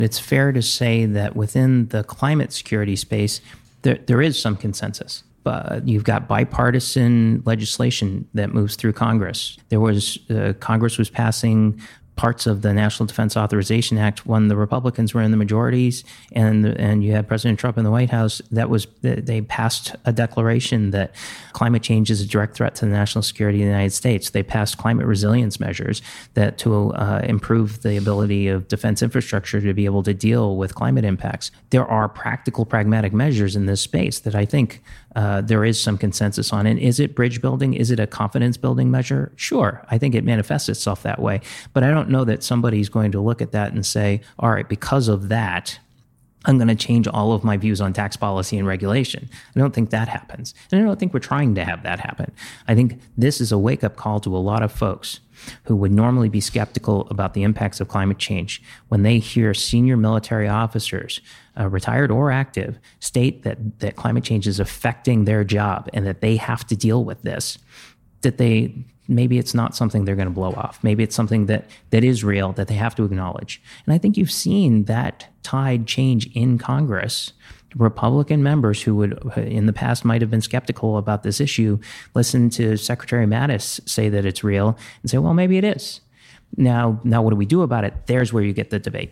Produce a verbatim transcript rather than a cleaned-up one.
It's fair to say that within the climate security space, there, there is some consensus. But you've got bipartisan legislation that moves through Congress. There was uh, Congress was passing parts of the National Defense Authorization Act when the Republicans were in the majorities, and and you had President Trump in the White House. That was they passed a declaration that climate change is a direct threat to the national security of the United States. They passed climate resilience measures that to uh, improve the ability of defense infrastructure to be able to deal with climate impacts. There are practical, pragmatic measures in this space that I think uh, there is some consensus on. And is it bridge building? Is it a confidence building measure? Sure, I think it manifests itself that way. But I don't know that somebody's going to look at that and say, all right, because of that, I'm going to change all of my views on tax policy and regulation. I don't think that happens. And I don't think we're trying to have that happen. I think this is a wake-up call to a lot of folks who would normally be skeptical about the impacts of climate change when they hear senior military officers, uh, retired or active, state that, that climate change is affecting their job and that they have to deal with this, that they maybe it's not something they're going to blow off. Maybe it's something that that is real, that they have to acknowledge. And I think you've seen that tide change in Congress. Republican members who would, in the past, might have been skeptical about this issue, listen to Secretary Mattis say that it's real and say, well, maybe it is. Now, now what do we do about it? There's where you get the debate.